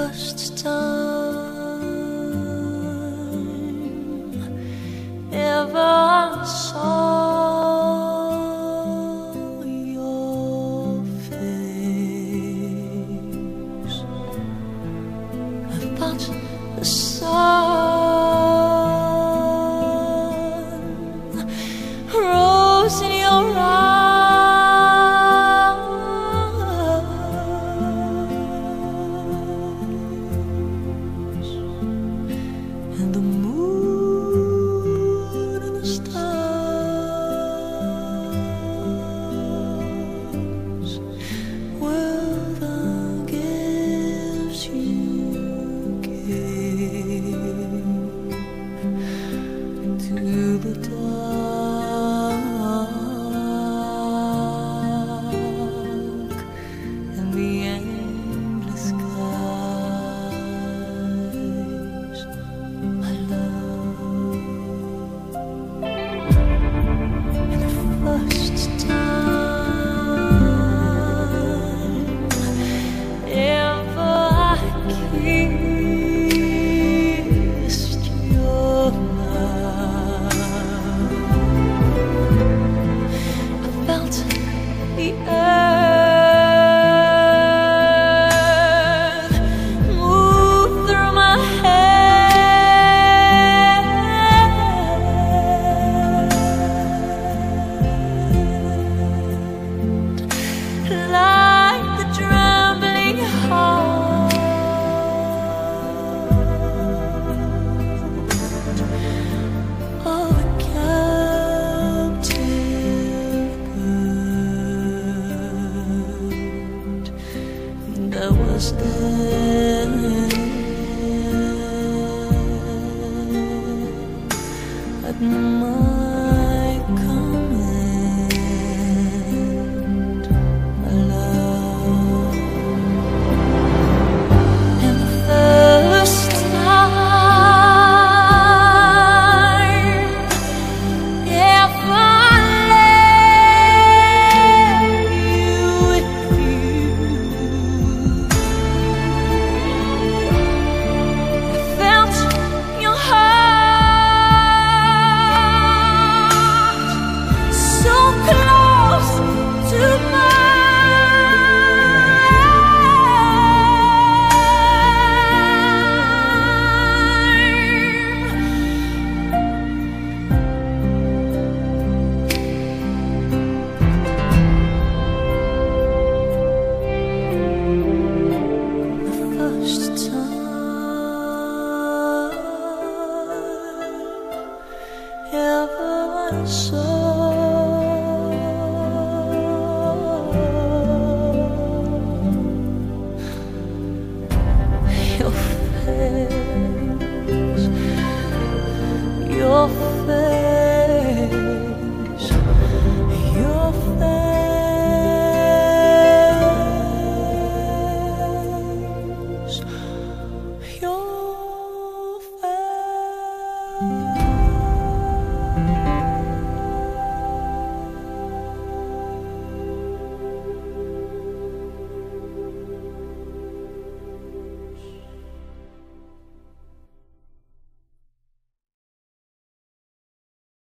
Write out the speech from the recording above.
first time ever I saw your face, I felt the sun rose in your eyes. And the moon and the stars were the gifts you gave to the dark and the endless skies. My love, and the first time ever I kissed your mouth, I felt the earth move through my head, like the trembling heart of a captive bird that was dead at my